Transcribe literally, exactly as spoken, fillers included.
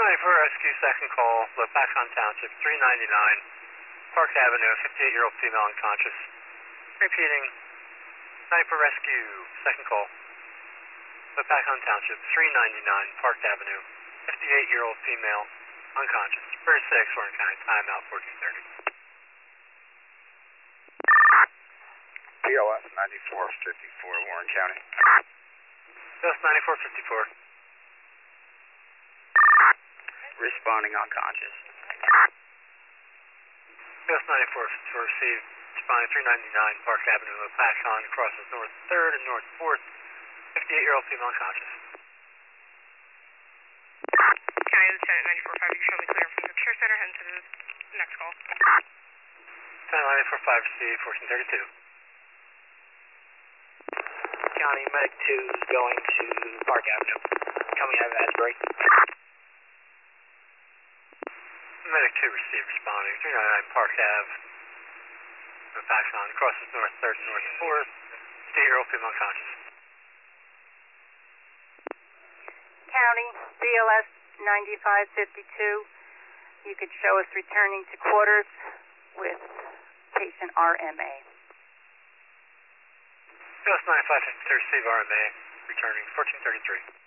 ninety-four Rescue, second call, the Pacon Township, three ninety-nine, Park Avenue, fifty-eight-year-old female unconscious. Repeating, ninety-four Rescue, second call, the Pacon Township, three ninety-nine, Park Avenue, fifty-eight-year-old female unconscious. Bridge six, Warren County, timeout fourteen thirty. B L S ninety-four fifty-four, Warren County. B L S ninety-four fifty-four. Responding unconscious. B L S ninety-four fifty-four received, responding three ninety-nine, Park Avenue, the Pacon, crosses North third and North fourth, fifty-eight-year-old female unconscious. County Lieutenant ninety-four five, you show me clear from the care center, heading to the next call. Lieutenant ninety-four five received, fourteen thirty-two. County Medic two is going to Park Avenue, coming out of Asbury. Medic two received, responding three ninety-nine, Park Ave, the Pacon, crosses North third and North fourth, fifty-eight-year-old female unconscious. County, B L S ninety-five fifty-two. You could show us returning to quarters with patient R M A. B L S ninety-five fifty-two, receive R M A, returning fourteen thirty-three.